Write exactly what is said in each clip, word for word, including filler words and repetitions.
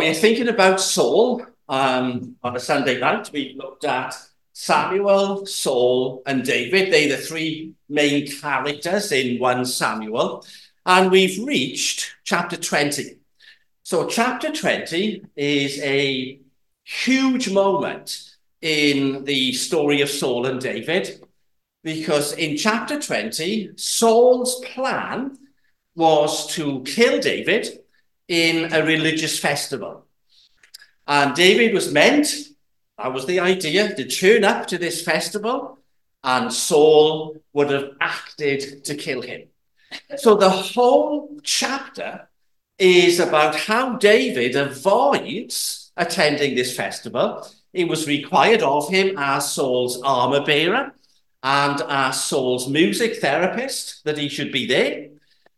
We're thinking about Saul. Um, on a Sunday night, we looked at Samuel, Saul, and David. They're the three main characters in First Samuel. And we've reached chapter twenty. So chapter twenty is a huge moment in the story of Saul and David, because in chapter twenty, Saul's plan was to kill David in a religious festival. And David was meant, that was the idea, to turn up to this festival, and Saul would have acted to kill him. So the whole chapter is about how David avoids attending this festival. It was required of him as Saul's armor bearer and as Saul's music therapist that he should be there.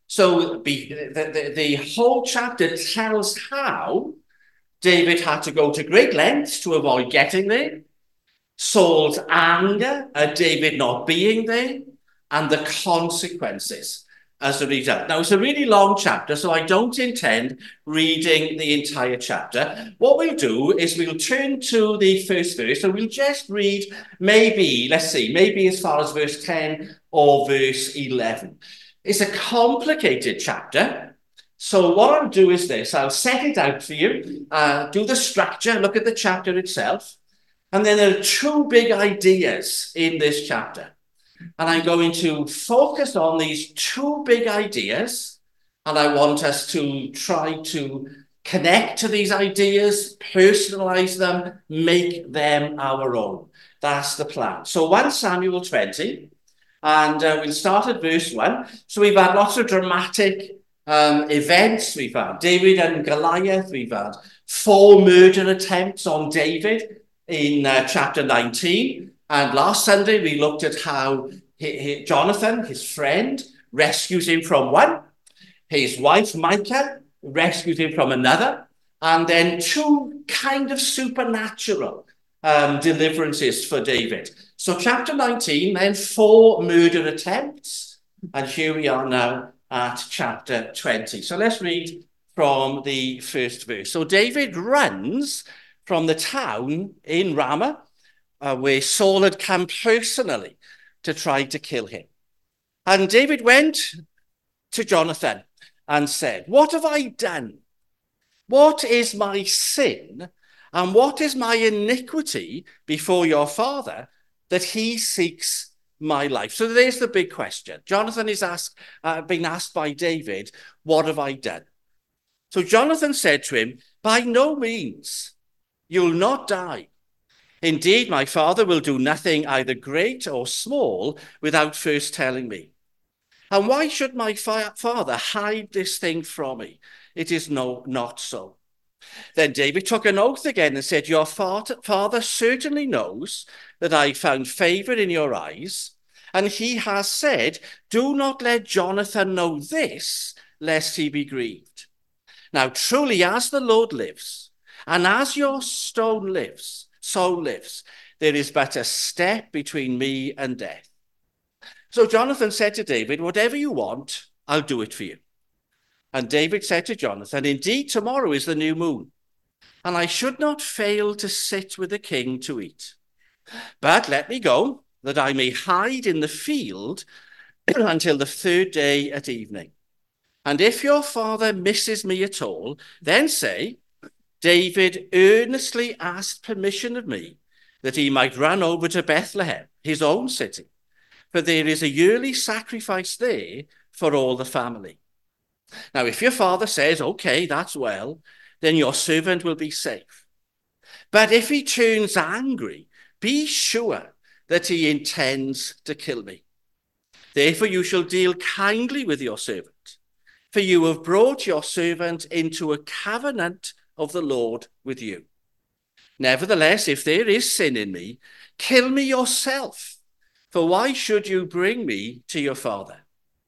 So the, the, the whole chapter tells how David had to go to great lengths to avoid getting there, Saul's anger at David not being there, and the consequences as a result. Now, it's a really long chapter, so I don't intend reading the entire chapter. What we'll do is we'll turn to the first verse, and we'll just read maybe, let's see, maybe as far as verse ten or verse eleven. It's a complicated chapter. So what I'll do is this. I'll set it out for you, uh, do the structure, look at the chapter itself. And then there are two big ideas in this chapter. And I'm going to focus on these two big ideas. And I want us to try to connect to these ideas, personalize them, make them our own. That's the plan. So First Samuel twenty. And uh, we'll start at verse one. So we've had lots of dramatic um, events. We've had David and Goliath. We've had four murder attempts on David in uh, chapter nineteen. And last Sunday, we looked at how he, he, Jonathan, his friend, rescues him from one. His wife, Michal, rescues him from another. And then two kind of supernatural um, deliverances for David. So chapter nineteen, then four murder attempts. And here we are now at chapter twenty. So let's read from the first verse. So David runs from the town in Ramah, uh, where Saul had come personally to try to kill him. And David went to Jonathan and said, "What have I done? What is my sin? And what is my iniquity before your father, that he seeks my life?" So there's the big question. Jonathan is asked, uh, being asked by David, "What have I done?" So Jonathan said to him, "By no means, you'll not die. Indeed, my father will do nothing either great or small without first telling me. And why should my fa- father hide this thing from me? It is no, not so." Then David took an oath again and said, "Your father certainly knows that I found favor in your eyes, and he has said, 'Do not let Jonathan know this, lest he be grieved.' Now, truly, as the Lord lives, and as your stone lives, so lives, there is but a step between me and death." So Jonathan said to David, "Whatever you want, I'll do it for you." And David said to Jonathan, "Indeed, tomorrow is the new moon, and I should not fail to sit with the king to eat. But let me go, that I may hide in the field until the third day at evening. And if your father misses me at all, then say, 'David earnestly asked permission of me that he might run over to Bethlehem, his own city, for there is a yearly sacrifice there for all the family.' Now, if your father says, 'Okay, that's well,' then your servant will be safe. But if he turns angry, be sure that he intends to kill me. Therefore you shall deal kindly with your servant, for you have brought your servant into a covenant of the Lord with you. Nevertheless, if there is sin in me, kill me yourself, for why should you bring me to your father?"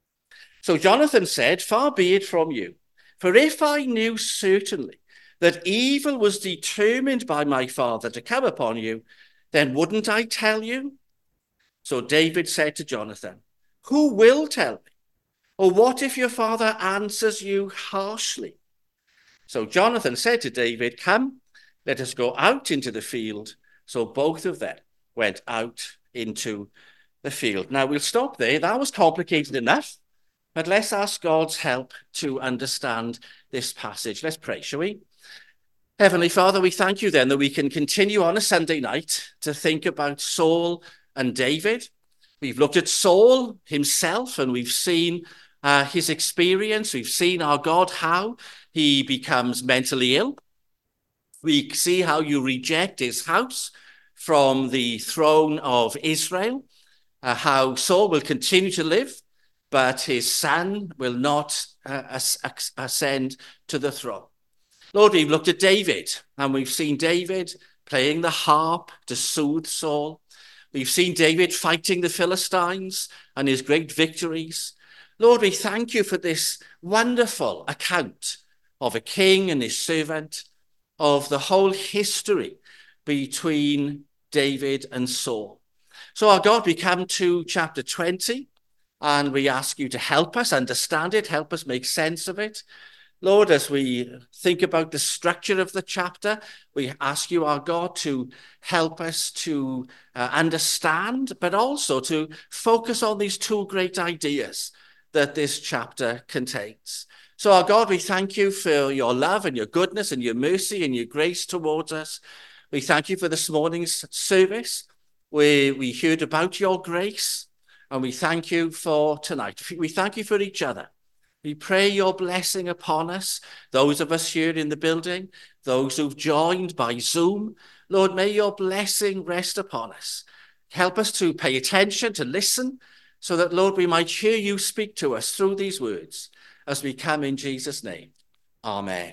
So Jonathan said, "Far be it from you, for if I knew certainly that evil was determined by my father to come upon you, then wouldn't I tell you?" So David said to Jonathan, "Who will tell me? Or what if your father answers you harshly?" So Jonathan said to David, "Come, let us go out into the field." So both of them went out into the field. Now we'll stop there. That was complicated enough, but let's ask God's help to understand this passage. Let's pray, shall we? Heavenly Father, we thank you then that we can continue on a Sunday night to think about Saul and David. We've looked at Saul himself and we've seen uh, his experience. We've seen our God, how he becomes mentally ill. We see how you reject his house from the throne of Israel, uh, how Saul will continue to live, but his son will not uh, ascend to the throne. Lord, we've looked at David, and we've seen David playing the harp to soothe Saul. We've seen David fighting the Philistines and his great victories. Lord, we thank you for this wonderful account of a king and his servant, of the whole history between David and Saul. So, our God, we come to chapter twenty, and we ask you to help us understand it, help us make sense of it. Lord, as we think about the structure of the chapter, we ask you, our God, to help us to uh, understand, but also to focus on these two great ideas that this chapter contains. So, our God, we thank you for your love and your goodness and your mercy and your grace towards us. We thank you for this morning's service where we heard about your grace, and we thank you for tonight. We thank you for each other. We pray your blessing upon us, those of us here in the building, those who've joined by Zoom. Lord, may your blessing rest upon us. Help us to pay attention, to listen, so that, Lord, we might hear you speak to us through these words as we come in Jesus' name. Amen.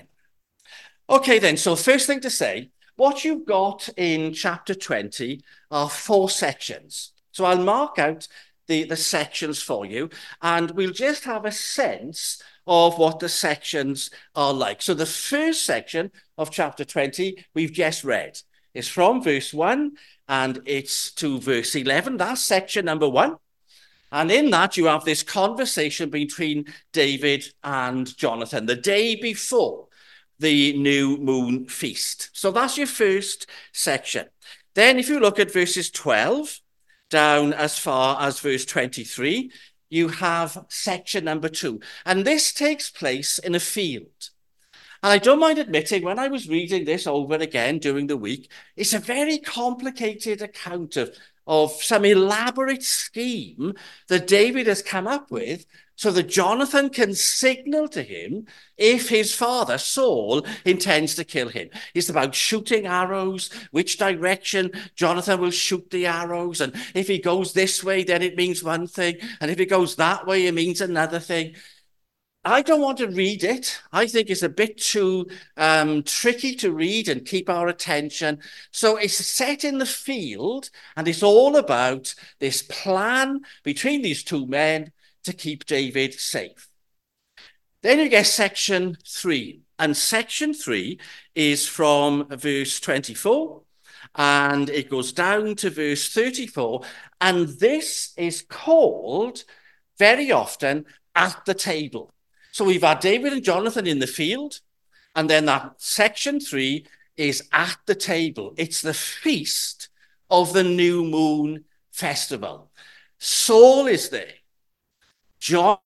Okay, then, so first thing to say, what you've got in chapter twenty are four sections. So I'll mark out The, the sections for you, and we'll just have a sense of what the sections are like. So the first section of chapter twenty we've just read is from verse one and it's to verse eleven. That's section number one. And in that you have this conversation between David and Jonathan the day before the new moon feast. So that's your first section. Then if you look at verses twelve down as far as verse twenty-three, you have section number two. And this takes place in a field. And I don't mind admitting, when I was reading this over again during the week, it's a very complicated account of, of some elaborate scheme that David has come up with so that Jonathan can signal to him if his father, Saul, intends to kill him. It's about shooting arrows, which direction Jonathan will shoot the arrows. And if he goes this way, then it means one thing. And if it goes that way, it means another thing. I don't want to read it. I think it's a bit too um, tricky to read and keep our attention. So it's set in the field, and it's all about this plan between these two men to keep David safe. Then you get section three, and section three is from verse twenty-four, and it goes down to verse thirty-four, and this is called very often at the table. So we've had David and Jonathan in the field, and then that section three is at the table. It's the feast of the new moon festival. Saul is there. John,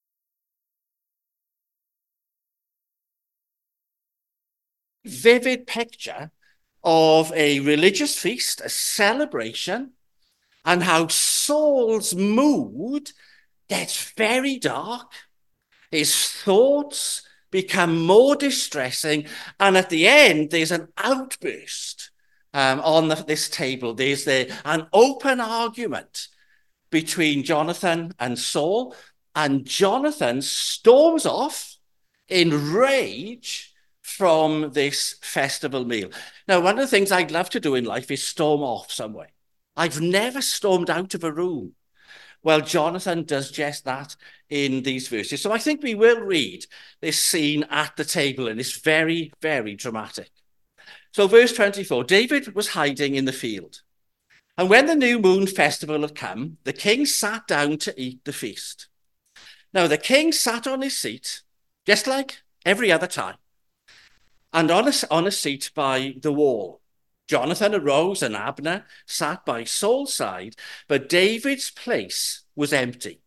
vivid picture of a religious feast, a celebration, and how Saul's mood gets very dark. His thoughts become more distressing, and at the end, there's an outburst um, on the, this table. There's the, an open argument between Jonathan and Saul, and Jonathan storms off in rage from this festival meal. Now, one of the things I'd love to do in life is storm off somewhere. I've never stormed out of a room. Well, Jonathan does just that in these verses. So I think we will read this scene at the table, and it's very, very dramatic. So verse twenty-four, David was hiding in the field. And when the new moon festival had come, the king sat down to eat the feast. Now, the king sat on his seat, just like every other time. and on a, on a seat by the wall. Jonathan arose and Abner sat by Saul's side, but David's place was empty.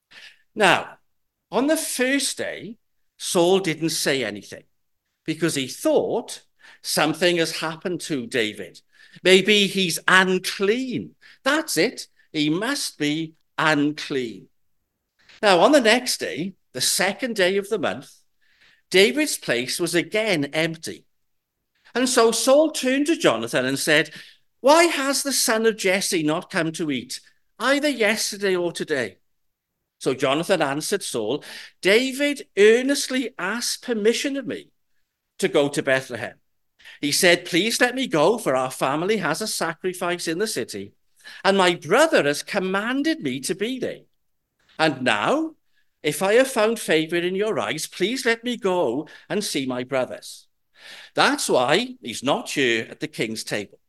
Now, on the first day, Saul didn't say anything because he thought something has happened to David. Maybe he's unclean. That's it. He must be unclean. Now, on the next day, the second day of the month, David's place was again empty. And so Saul turned to Jonathan and said, "Why has the son of Jesse not come to eat, either yesterday or today?" So Jonathan answered Saul, "David earnestly asked permission of me to go to Bethlehem. He said, 'Please let me go, for our family has a sacrifice in the city, and my brother has commanded me to be there. And now, if I have found favor in your eyes, please let me go and see my brothers.' That's why he's not here at the king's table."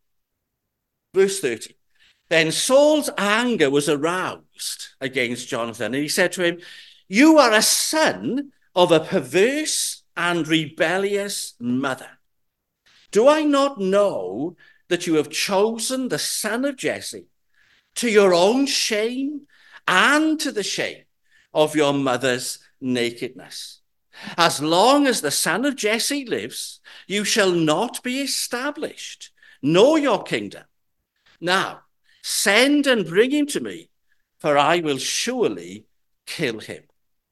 Verse thirty. Then Saul's anger was aroused against Jonathan, and he said to him, "You are a son of a perverse and rebellious mother. Do I not know that you have chosen the son of Jesse to your own shame and to the shame of your mother's nakedness? As long as the son of Jesse lives, you shall not be established, nor your kingdom. Now, send and bring him to me, for I will surely kill him."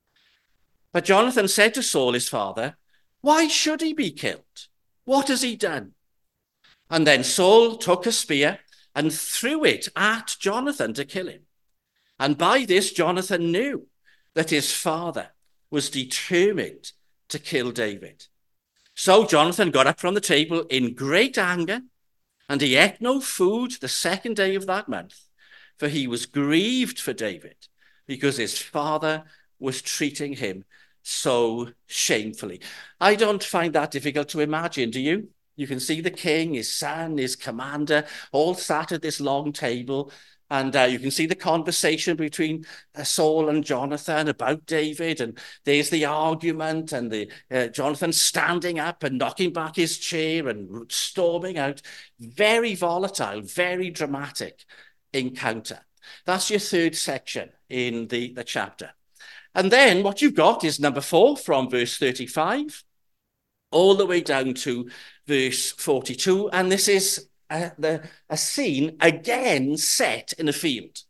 But Jonathan said to Saul, his father, "Why should he be killed? What has he done?" And then Saul took a spear and threw it at Jonathan to kill him. And by this, Jonathan knew that his father was determined to kill David. So Jonathan got up from the table in great anger, and he ate no food the second day of that month, for he was grieved for David, because his father was treating him so shamefully. I don't find that difficult to imagine, do you? You can see the king, his son, his commander, all sat at this long table, and uh, you can see the conversation between uh, Saul and Jonathan about David, and there's the argument, and the uh, Jonathan standing up and knocking back his chair and storming out. Very volatile, very dramatic encounter. That's your third section in the, the chapter. And then what you've got is number four from verse thirty-five all the way down to verse forty-two, and this is a, the, a scene again set in a field.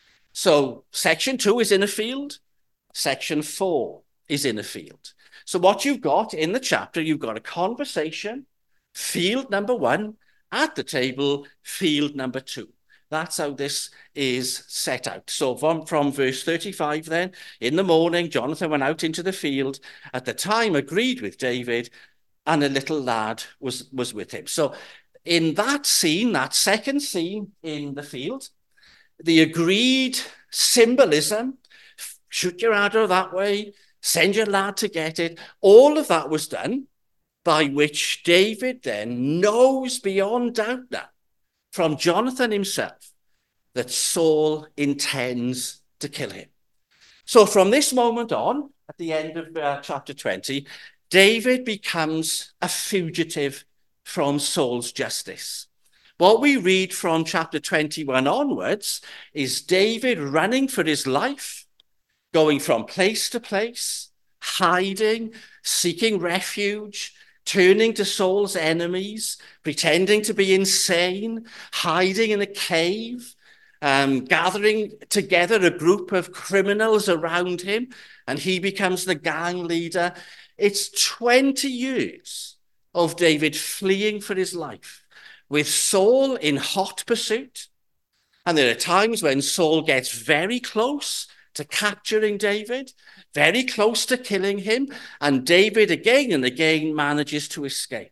So section two is in a field, section four is in a field. So what you've got in the chapter, you've got a conversation, field number one, at the table, field number two. That's how this is set out. So from, from verse thirty-five then, in the morning, Jonathan went out into the field, at the time agreed with David, and a little lad was, was with him. So in that scene, that second scene in the field, the agreed symbolism, shoot your arrow that way, send your lad to get it, all of that was done, by which David then knows beyond doubt now from Jonathan himself that Saul intends to kill him. So from this moment on, at the end of uh, chapter twenty, David becomes a fugitive from Saul's justice. What we read from chapter twenty-one onwards is David running for his life, going from place to place, hiding, seeking refuge, turning to Saul's enemies, pretending to be insane, hiding in a cave, um, gathering together a group of criminals around him, and he becomes the gang leader. It's twenty years of David fleeing for his life, with Saul in hot pursuit. And there are times when Saul gets very close to capturing David, very close to killing him, and David again and again manages to escape.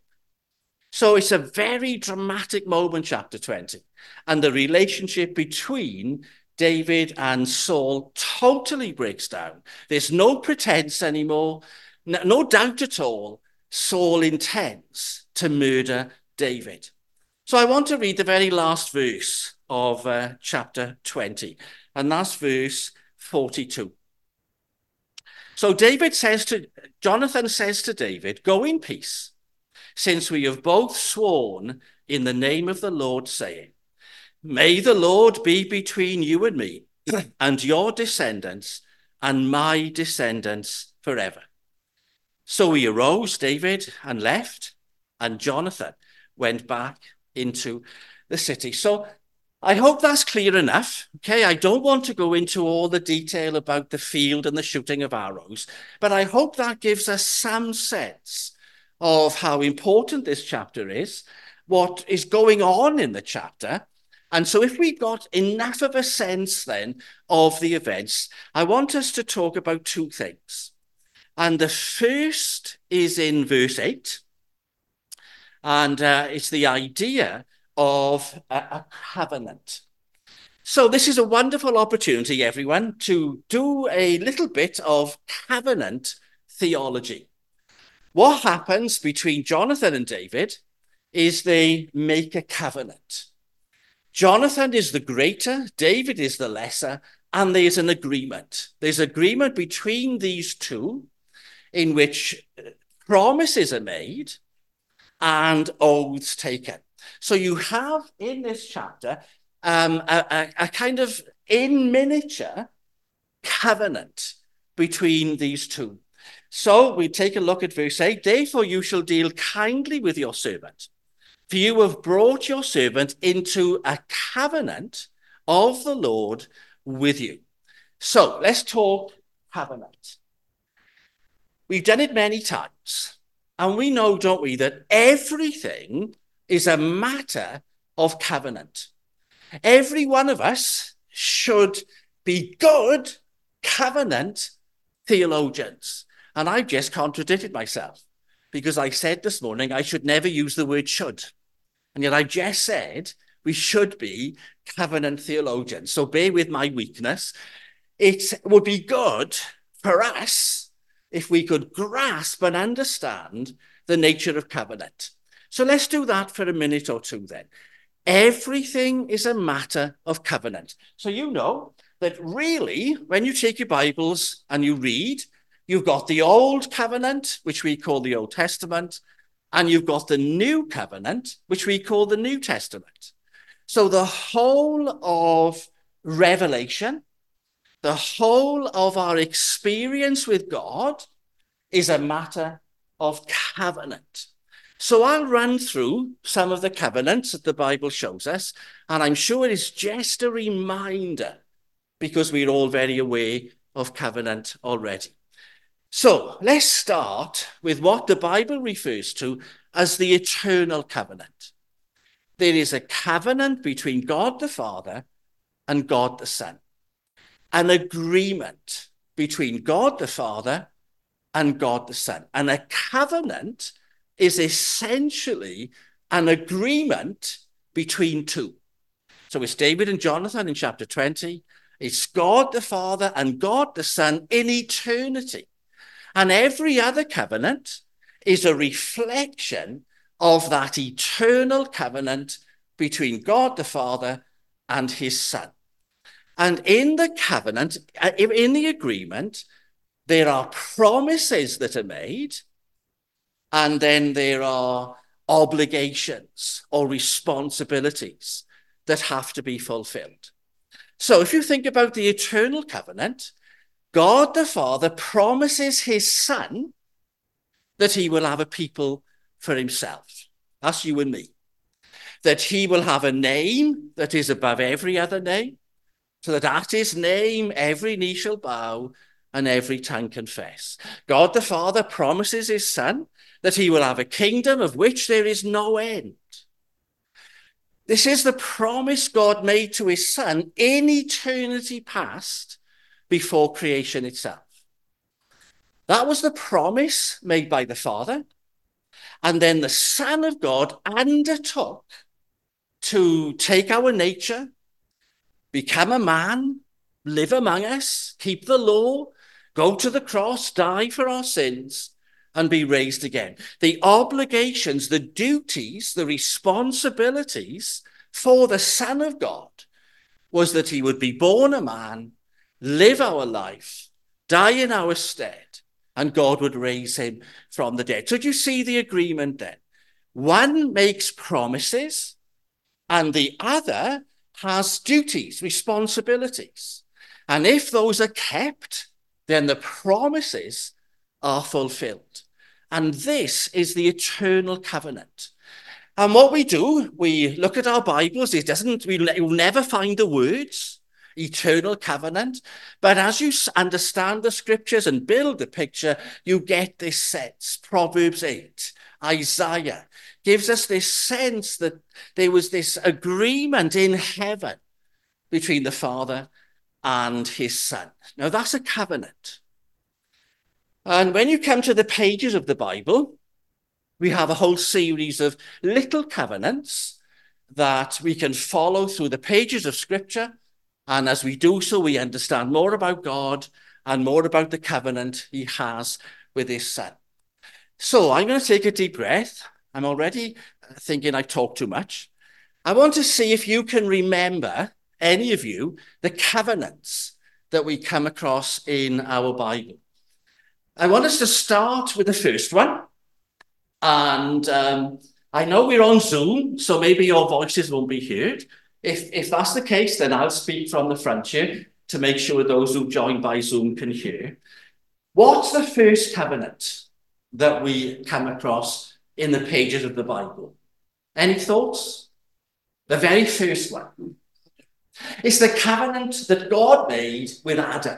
So it's a very dramatic moment, chapter twenty, and the relationship between David and Saul totally breaks down. There's no pretense anymore, no, no doubt at all. Saul intends to murder David. So I want to read the very last verse of uh, chapter twenty, and that's verse forty-two. So David says to, Jonathan says to David, "Go in peace. since we have both sworn in the name of the Lord, saying, may the Lord be between you and me, and your descendants, and my descendants forever. So he arose, David, and left, and Jonathan went back into the city. So I hope that's clear enough. Okay, I don't want to go into all the detail about the field and the shooting of arrows, but I hope that gives us some sense of how important this chapter is, what is going on in the chapter. And so if we've got enough of a sense then of the events, I want us to talk about two things. And the first is in verse eight. And uh, it's the idea of a, a covenant. So this is a wonderful opportunity, everyone, to do a little bit of covenant theology. What happens between Jonathan and David is they make a covenant. Jonathan is the greater, David is the lesser, and there's an agreement. There's agreement between these two in which promises are made and oaths taken. So you have in this chapter um, a, a, a kind of in miniature covenant between these two. So we take a look at verse eight. Therefore you shall deal kindly with your servant, for you have brought your servant into a covenant of the Lord with you. So let's talk covenant. We've done it many times, and we know, don't we, that everything is a matter of covenant. Every one of us should be good covenant theologians. And I've just contradicted myself, because I said this morning I should never use the word should. And yet I just said we should be covenant theologians. So bear with my weakness. It would be good for us if we could grasp and understand the nature of covenant. So let's do that for a minute or two then. Everything is a matter of covenant. So you know that really, when you take your Bibles and you read, you've got the Old Covenant, which we call the Old Testament, and you've got the New Covenant, which we call the New Testament. So the whole of Revelation, the whole of our experience with God is a matter of covenant. So I'll run through some of the covenants that the Bible shows us, and I'm sure it's just a reminder because we're all very aware of covenant already. So let's start with what the Bible refers to as the eternal covenant. There is a covenant between God the Father and God the Son, an agreement between God the Father and God the Son. And a covenant is essentially an agreement between two. So it's David and Jonathan in chapter twenty. It's God the Father and God the Son in eternity. And every other covenant is a reflection of that eternal covenant between God the Father and his Son. And in the covenant, in the agreement, there are promises that are made, and then there are obligations or responsibilities that have to be fulfilled. So if you think about the eternal covenant, God the Father promises his Son that he will have a people for himself. That's you and me. That he will have a name that is above every other name, so that at his name every knee shall bow and every tongue confess. God the Father promises his Son that he will have a kingdom of which there is no end. This is the promise God made to his Son in eternity past, before creation itself. That was the promise made by the Father. And then the Son of God undertook to take our nature, become a man, live among us, keep the law, go to the cross, die for our sins, and be raised again. The obligations, the duties, the responsibilities for the Son of God was that he would be born a man, live our life, die in our stead, and God would raise him from the dead. So do you see the agreement then? One makes promises and the other has duties, responsibilities. And if those are kept, then the promises are fulfilled. And this is the eternal covenant. And what we do, we look at our Bibles. It doesn't, you'll never find the words eternal covenant. But as you understand the scriptures and build the picture, you get this sense. Proverbs eight, Isaiah gives us this sense that there was this agreement in heaven between the Father and his Son. Now, that's a covenant. And when you come to the pages of the Bible, we have a whole series of little covenants that we can follow through the pages of Scripture. And as we do so, we understand more about God and more about the covenant he has with his Son. So I'm going to take a deep breath. I'm already thinking I talk too much. I want to see if you can remember, any of you, the covenants that we come across in our Bible. I want us to start with the first one. And um, I know we're on Zoom, so maybe your voices won't be heard. If, if that's the case, then I'll speak from the front here to make sure those who join by Zoom can hear. What's the first covenant that we come across in the pages of the Bible? Any thoughts? The very first one. It's the covenant that God made with Adam.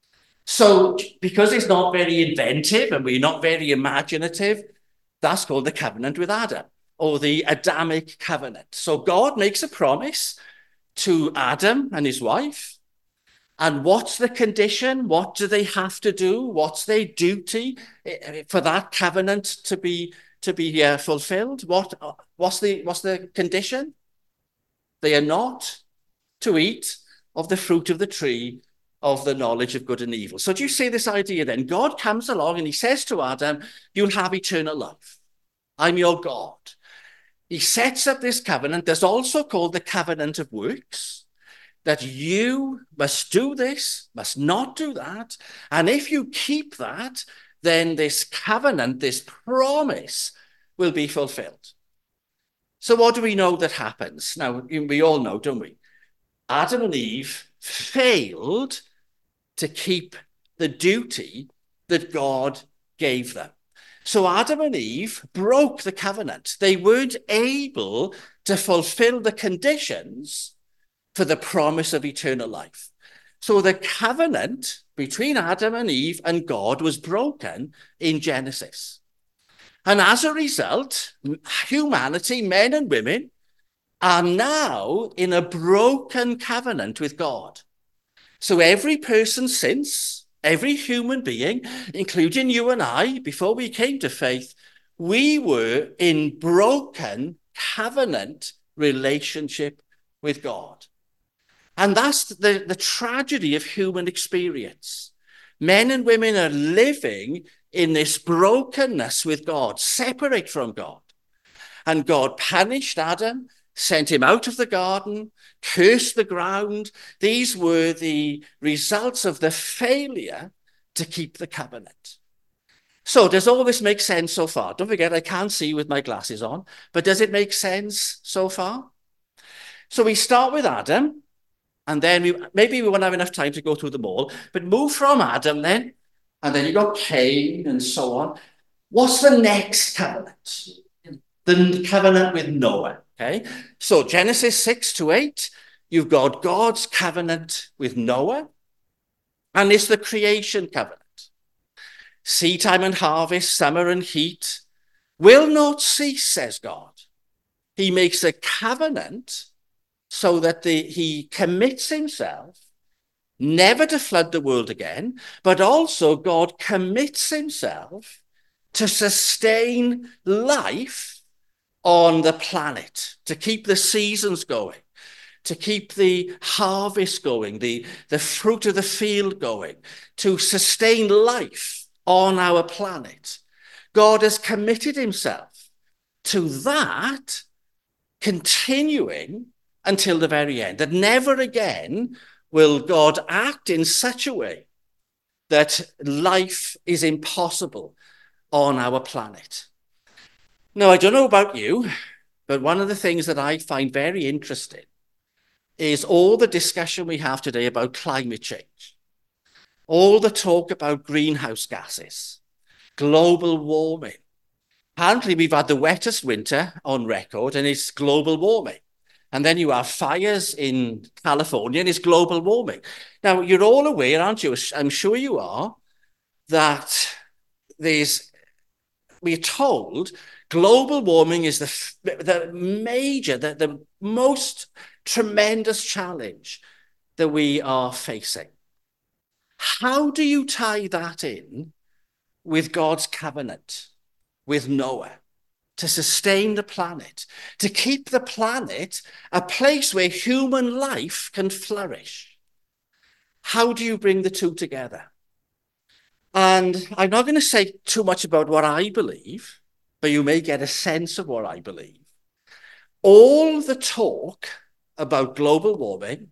So because it's not very inventive and we're not very imaginative, that's called the covenant with Adam, or the Adamic covenant. So God makes a promise to Adam and his wife. And what's the condition? What do they have to do? What's their duty for that covenant to be to be uh, fulfilled? What what's the what's the condition? They are not to eat of the fruit of the tree of the knowledge of good and evil. So do you see this idea then? God comes along and he says to Adam, you'll have eternal life. I'm your God. He sets up this covenant. There's also called the covenant of works, that you must do this, must not do that. And if you keep that, then this covenant, this promise will be fulfilled. So what do we know that happens? Now, we all know, don't we? Adam and Eve failed to keep the duty that God gave them. So Adam and Eve broke the covenant. They weren't able to fulfill the conditions for the promise of eternal life. So the covenant between Adam and Eve and God was broken in Genesis. And as a result, humanity, men and women, are now in a broken covenant with God. So every person since, every human being, including you and I, before we came to faith, we were in broken covenant relationship with God. And that's the, the tragedy of human experience. Men and women are living in this brokenness with God, separate from God. And God punished Adam, sent him out of the garden, cursed the ground. These were the results of the failure to keep the covenant. So does all this make sense so far? Don't forget, I can't see with my glasses on, but does it make sense so far? So we start with Adam, and then we, maybe we won't have enough time to go through them all, but move from Adam then, and then you've got Cain and so on. What's the next covenant? The covenant with Noah. Okay, so Genesis six to eight, you've got God's covenant with Noah, and it's the creation covenant. Seed time and harvest, summer and heat will not cease, says God. He makes a covenant so that the, he commits himself never to flood the world again, but also God commits himself to sustain life on the planet, to keep the seasons going, to keep the harvest going, the, the fruit of the field going, to sustain life on our planet. God has committed himself to that, continuing until the very end, that never again will God act in such a way that life is impossible on our planet. Now, I don't know about you, but one of the things that I find very interesting is all the discussion we have today about climate change, all the talk about greenhouse gases, global warming. Apparently, we've had the wettest winter on record, and it's global warming. And then you have fires in California, and it's global warming. Now, you're all aware, aren't you? I'm sure you are, that there's, we're told global warming is the, the major, the, the most tremendous challenge that we are facing. How do you tie that in with God's covenant with Noah to sustain the planet, to keep the planet a place where human life can flourish? How do you bring the two together? And I'm not going to say too much about what I believe, but you may get a sense of what I believe. All the talk about global warming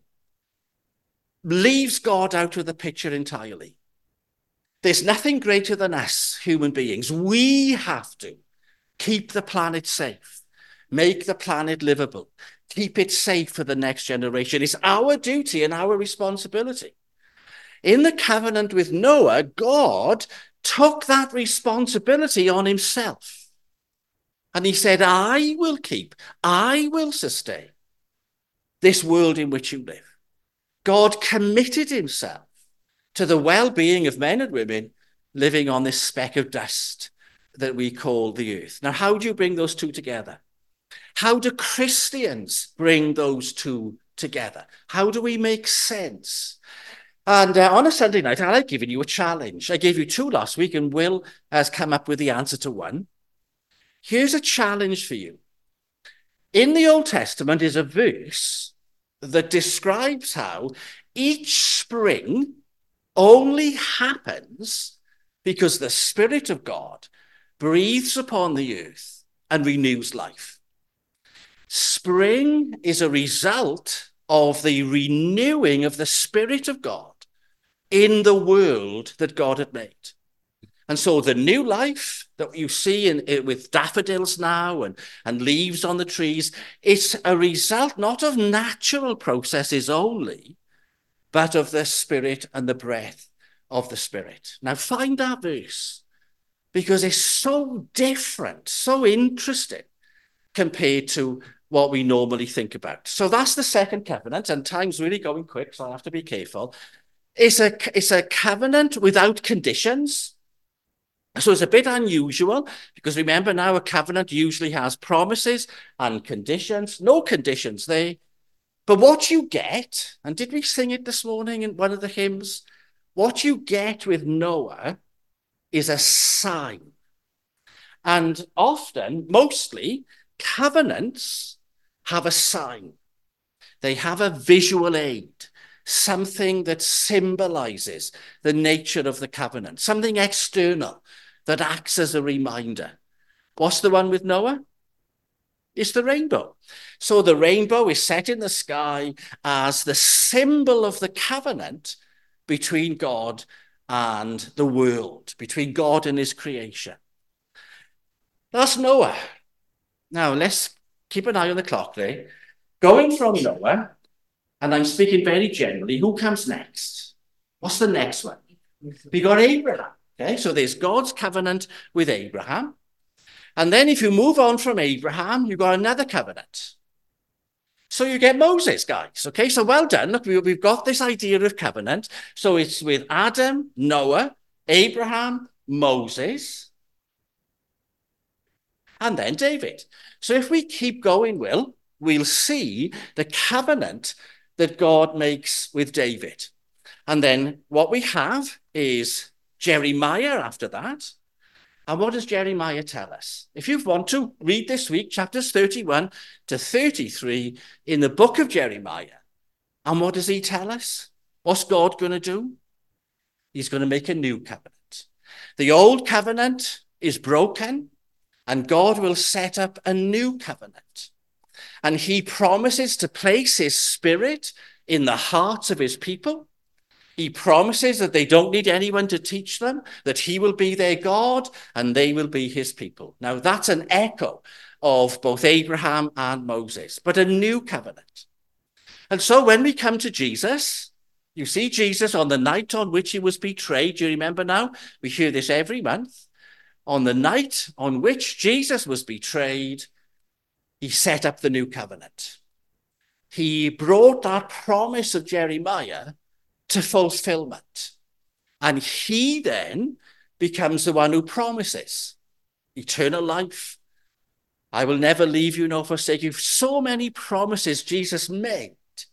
leaves God out of the picture entirely. There's nothing greater than us, human beings. We have to keep the planet safe, make the planet livable, keep it safe for the next generation. It's our duty and our responsibility. In the covenant with Noah, God took that responsibility on himself. And he said, I will keep, I will sustain this world in which you live. God committed himself to the well-being of men and women living on this speck of dust that we call the earth. Now, how do you bring those two together? How do Christians bring those two together? How do we make sense? And uh, on a Sunday night, I've given you a challenge. I gave you two last week, and Will has come up with the answer to one. Here's a challenge for you. In the Old Testament is a verse that describes how each spring only happens because the Spirit of God breathes upon the earth and renews life. Spring is a result of the renewing of the Spirit of God in the world that God had made. And so the new life that you see in, in, with daffodils now and, and leaves on the trees, it's a result not of natural processes only, but of the Spirit and the breath of the Spirit. Now find that verse, because it's so different, so interesting compared to what we normally think about. So that's the second covenant, and time's really going quick, so I have to be careful. It's a, it's a covenant without conditions. So it's a bit unusual, because remember now, a covenant usually has promises and conditions. No conditions there. But what you get, and did we sing it this morning in one of the hymns? What you get with Noah is a sign. And often, mostly, covenants have a sign. They have a visual aid, something that symbolizes the nature of the covenant, something external that acts as a reminder. What's the one with Noah? It's the rainbow. So the rainbow is set in the sky as the symbol of the covenant between God and the world, between God and his creation. That's Noah. Now, let's keep an eye on the clock there. Going from Noah, and I'm speaking very generally, who comes next? What's the next one? We got Abraham. Okay, so there's God's covenant with Abraham. And then if you move on from Abraham, you've got another covenant. So you get Moses, guys. Okay, so well done. Look, we've got this idea of covenant. So it's with Adam, Noah, Abraham, Moses, and then David. So if we keep going, Will, we'll see the covenant that God makes with David. And then what we have is Jeremiah after that. And what does Jeremiah tell us? If you want to, read this week, chapters thirty-one to thirty-three in the book of Jeremiah. And what does he tell us? What's God going to do? He's going to make a new covenant. The old covenant is broken, and God will set up a new covenant. And he promises to place his Spirit in the hearts of his people. He promises that they don't need anyone to teach them, that he will be their God and they will be his people. Now, that's an echo of both Abraham and Moses, but a new covenant. And so when we come to Jesus, you see Jesus on the night on which he was betrayed. Do you remember now? We hear this every month. On the night on which Jesus was betrayed, he set up the new covenant. He brought that promise of Jeremiah to fulfillment. And he then becomes the one who promises eternal life. I will never leave you nor forsake you. So many promises Jesus made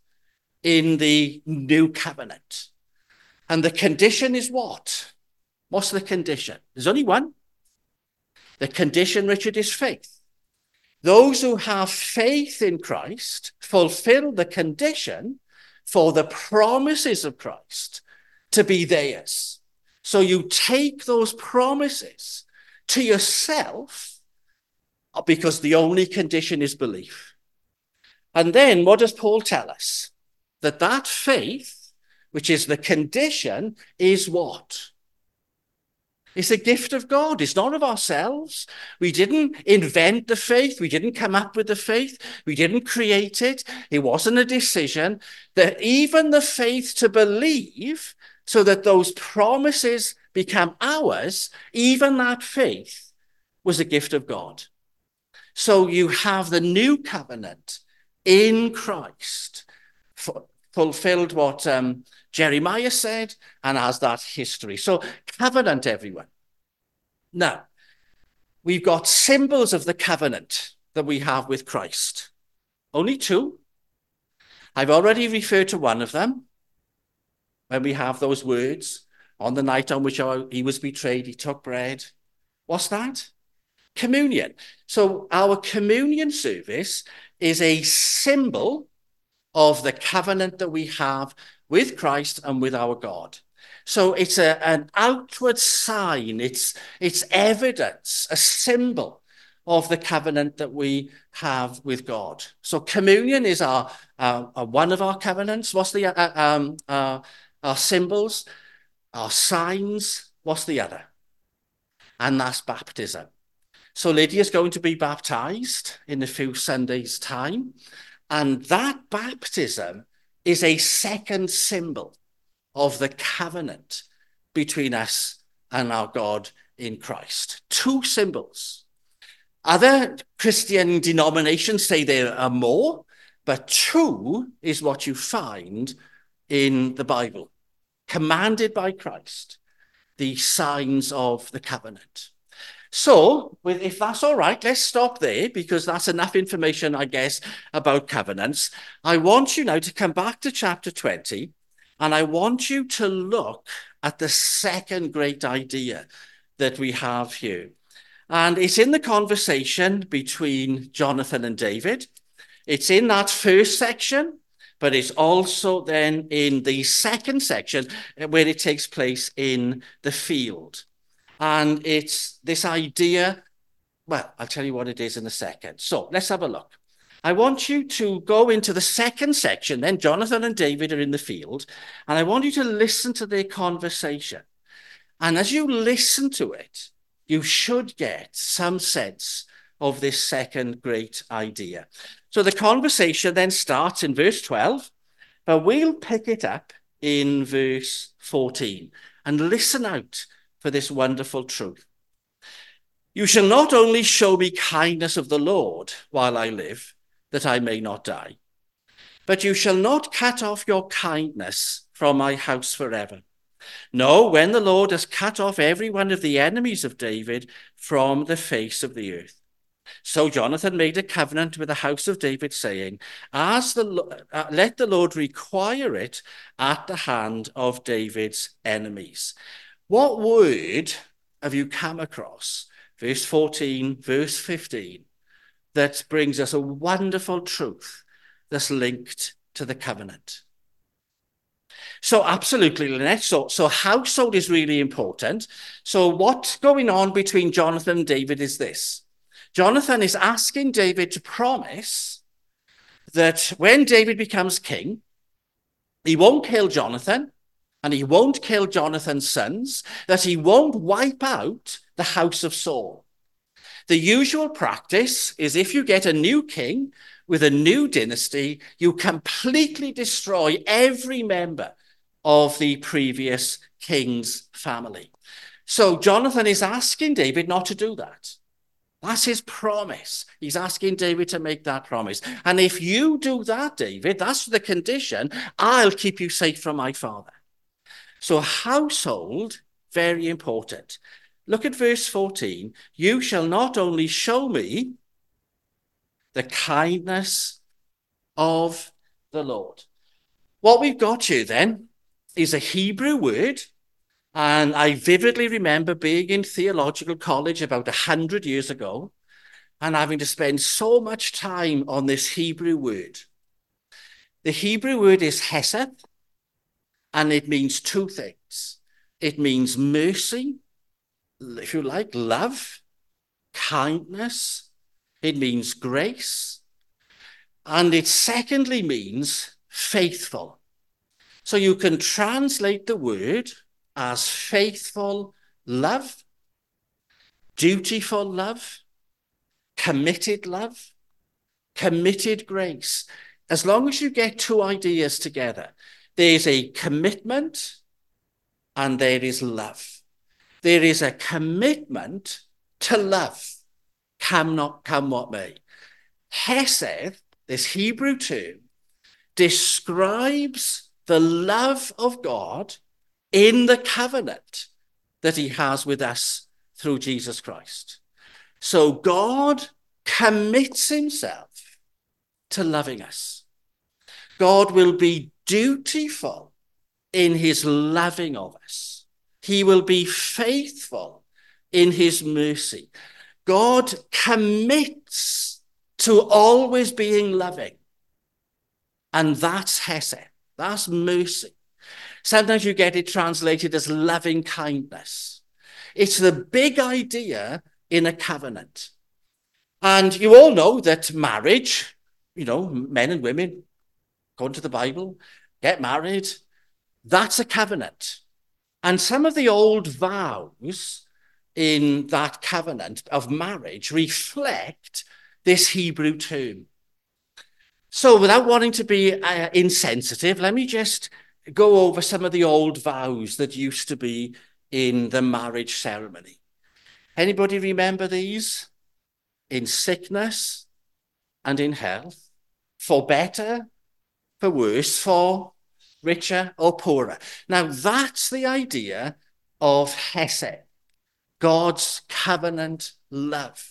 in the new covenant. And the condition is what? What's the condition? There's only one. The condition, Richard, is faith. Those who have faith in Christ fulfill the condition for the promises of Christ to be theirs. So you take those promises to yourself because the only condition is belief. And then what does Paul tell us? That that faith, which is the condition, is what? It's a gift of God. It's not of ourselves. We didn't invent the faith. We didn't come up with the faith. We didn't create it. It wasn't a decision. That even the faith to believe so that those promises become ours, even that faith was a gift of God. So you have the new covenant in Christ, fulfilled what um, Jeremiah said, and has that history. So covenant, everyone. Now, we've got symbols of the covenant that we have with Christ. Only two. I've already referred to one of them. When we have those words, on the night on which he was betrayed, he took bread. What's that? Communion. So our communion service is a symbol of the covenant that we have with Christ and with our God. So it's a, an outward sign, it's, it's evidence, a symbol of the covenant that we have with God. So communion is our, uh, uh, one of our covenants. What's the uh, um, uh, our symbols, our signs? What's the other? And that's baptism. So Lydia's going to be baptized in a few Sundays' time. And that baptism is a second symbol of the covenant between us and our God in Christ. Two symbols. Other Christian denominations say there are more, but two is what you find in the Bible, commanded by Christ, the signs of the covenant. So, if that's all right, let's stop there because that's enough information, I guess, about covenants. I want you now to come back to chapter twenty, and I want you to look at the second great idea that we have here. And it's in the conversation between Jonathan and David. It's in that first section, but it's also then in the second section where it takes place in the field. And it's this idea, well, I'll tell you what it is in a second. So let's have a look. I want you to go into the second section, then Jonathan and David are in the field, and I want you to listen to their conversation. And as you listen to it, you should get some sense of this second great idea. So the conversation then starts in verse twelve, but we'll pick it up in verse fourteen and listen out for this wonderful truth. You shall not only show me kindness of the Lord while I live, that I may not die, but you shall not cut off your kindness from my house forever. No, when the Lord has cut off every one of the enemies of David from the face of the earth. So Jonathan made a covenant with the house of David, saying, As the uh, let the Lord require it at the hand of David's enemies. What word have you come across, verse fourteen, verse fifteen, that brings us a wonderful truth that's linked to the covenant? So absolutely, Lynette. So, so household is really important. So what's going on between Jonathan and David is this. Jonathan is asking David to promise that when David becomes king, he won't kill Jonathan, and he won't kill Jonathan's sons, that he won't wipe out the house of Saul. The usual practice is if you get a new king with a new dynasty, you completely destroy every member of the previous king's family. So Jonathan is asking David not to do that. That's his promise. He's asking David to make that promise. And if you do that, David, that's the condition, I'll keep you safe from my father. So household, very important. Look at verse fourteen. You shall not only show me the kindness of the Lord. What we've got here then is a Hebrew word. And I vividly remember being in theological college about a hundred years ago and having to spend so much time on this Hebrew word. The Hebrew word is hesed, and it means two things. It means mercy, if you like, love, kindness. It means grace. And it secondly means faithful. So you can translate the word as faithful love, dutiful love, committed love, committed grace. As long as you get two ideas together, there's a commitment and there is love. There is a commitment to love, come not come what may. Hesed, this Hebrew term, describes the love of God in the covenant that he has with us through Jesus Christ. So God commits himself to loving us. God will be dutiful in his loving of us. He will be faithful in his mercy. God commits to always being loving. And that's hesed. That's mercy. Sometimes you get it translated as loving kindness. It's the big idea in a covenant. And you all know that marriage, you know, men and women, according to the Bible, get married. That's a covenant. And some of the old vows in that covenant of marriage reflect this Hebrew term. So without wanting to be uh, insensitive, let me just go over some of the old vows that used to be in the marriage ceremony. Anybody remember these? In sickness and in health, for better, for worse, for richer or poorer. Now that's the idea of Hesed, God's covenant love.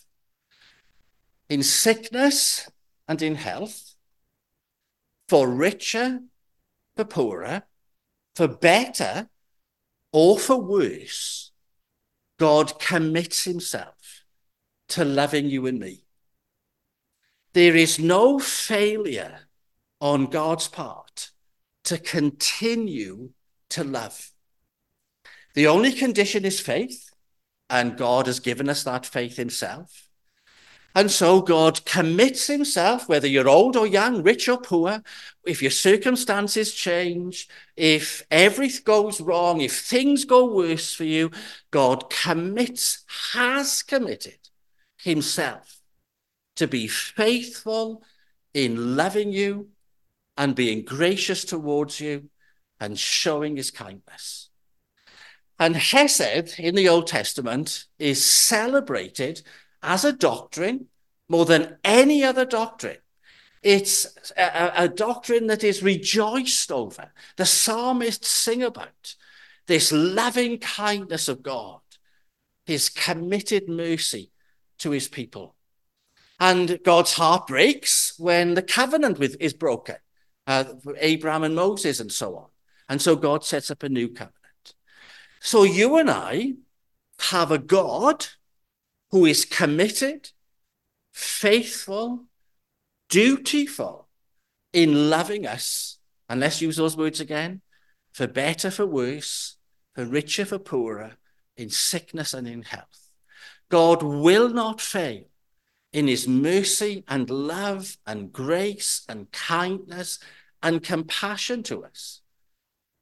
In sickness and in health, for richer, for poorer, for better or for worse, God commits himself to loving you and me. There is no failure on God's part to continue to love. The only condition is faith, and God has given us that faith himself. And so God commits himself, whether you're old or young, rich or poor, if your circumstances change, if everything goes wrong, if things go worse for you, God commits, has committed himself to be faithful in loving you and being gracious towards you and showing his kindness. And Hesed in the Old Testament is celebrated as a doctrine more than any other doctrine. It's a, a doctrine that is rejoiced over. The psalmists sing about this loving kindness of God, his committed mercy to his people. And God's heart breaks when the covenant with, is broken, uh, Abraham and Moses and so on. And so God sets up a new covenant. So you and I have a God who is committed, faithful, dutiful in loving us, and let's use those words again, for better, for worse, for richer, for poorer, in sickness and in health. God will not fail in his mercy and love and grace and kindness and compassion to us.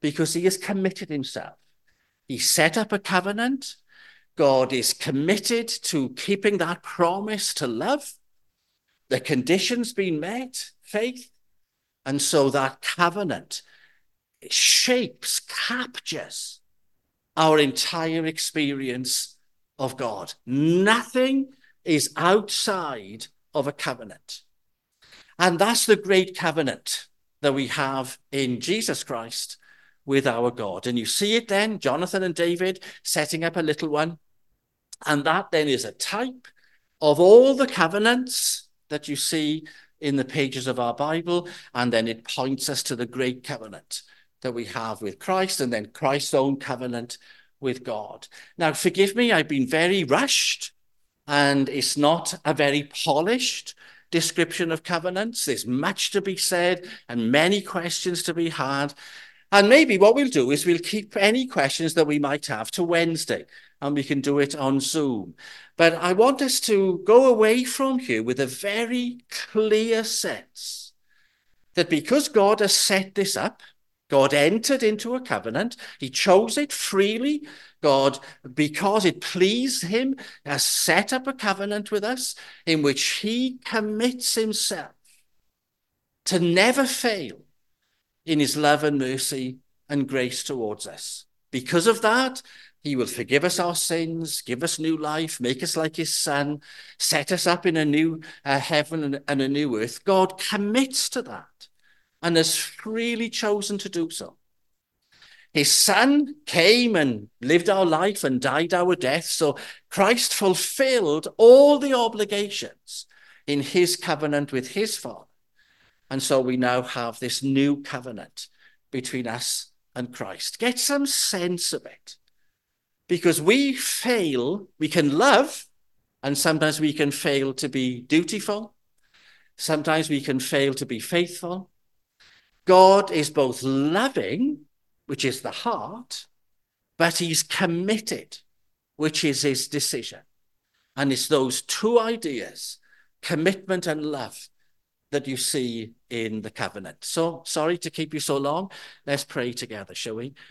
because he has committed himself. He set up a covenant. God is committed to keeping that promise to love. The conditions being met, faith. And so that covenant shapes, captures our entire experience of God. Nothing is outside of a covenant. And that's the great covenant that we have in Jesus Christ with our God. And you see it then, Jonathan and David setting up a little one. And that then is a type of all the covenants that you see in the pages of our Bible. And then it points us to the great covenant that we have with Christ, and then Christ's own covenant with God. Now, forgive me, I've been very rushed, and it's not a very polished description of covenants. There's much to be said and many questions to be had. And maybe what we'll do is we'll keep any questions that we might have to Wednesday, and we can do it on Zoom. But I want us to go away from here with a very clear sense that because God has set this up, God entered into a covenant. He chose it freely. God, because it pleased him, has set up a covenant with us in which he commits himself to never fail in his love and mercy and grace towards us. Because of that, he will forgive us our sins, give us new life, make us like his son, set us up in a new uh, heaven and, and a new earth. God commits to that and has freely chosen to do so. His son came and lived our life and died our death. So Christ fulfilled all the obligations in his covenant with his Father. And so we now have this new covenant between us and Christ. Get some sense of it. Because we fail, we can love, and sometimes we can fail to be dutiful. Sometimes we can fail to be faithful. God is both loving, which is the heart, but he's committed, which is his decision. And it's those two ideas, commitment and love, that you see in the covenant. So sorry to keep you so long. Let's pray together, shall we?